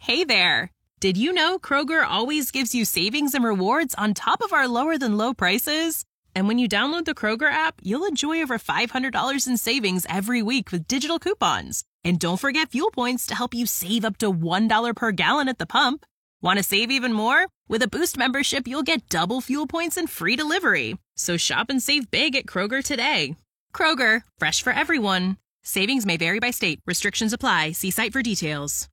Hey there! Did you know Kroger always gives you savings and rewards on top of our lower-than-low prices? And when you download the Kroger app, you'll enjoy over $500 in savings every week with digital coupons. And don't forget fuel points to help you save up to $1 per gallon at the pump. Want to save even more? With a Boost membership, you'll get double fuel points and free delivery. So shop and save big at Kroger today. Kroger, fresh for everyone. Savings may vary by state. Restrictions apply. See site for details.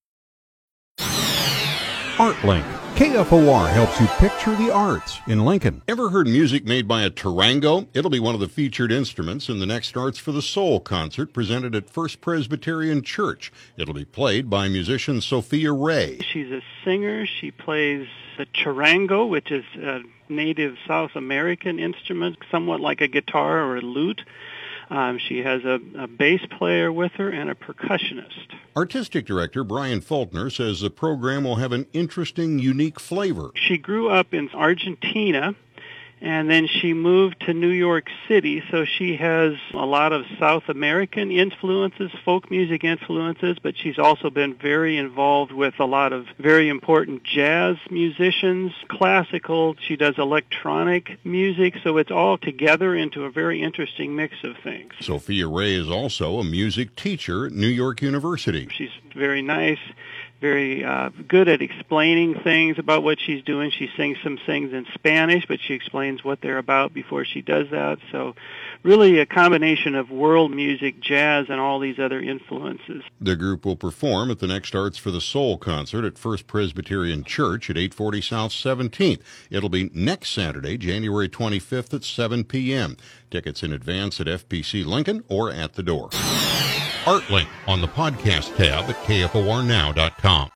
ArtLink. KFOR helps you picture the arts in Lincoln. Ever heard music made by a tarango? It'll be one of the featured instruments in the next Arts for the Soul concert presented at First Presbyterian Church. It'll be played by musician Sophia Ray. She's a singer. She plays the charango, which is a native South American instrument, somewhat like a guitar or a lute. She has a bass player with her and a percussionist. Artistic director Brian Faulkner says the program will have an interesting, unique flavor. She grew up in Argentina, and then she moved to New York City, so she has a lot of South American influences, folk music influences, but she's also been very involved with a lot of very important jazz musicians, classical. She does electronic music, so it's all together into a very interesting mix of things. Sophia Ray is also a music teacher at New York University. She's very nice, very good at explaining things about what she's doing. She sings some things in Spanish, but she explains what they're about before she does that. So really a combination of world music, jazz, and all these other influences. The group will perform at the next Arts for the Soul concert at First Presbyterian Church at 840 South 17th. It'll be next Saturday, January 25th at 7 p.m. Tickets in advance at FPC Lincoln or at the door. ArtLink on the podcast tab at KFORnow.com.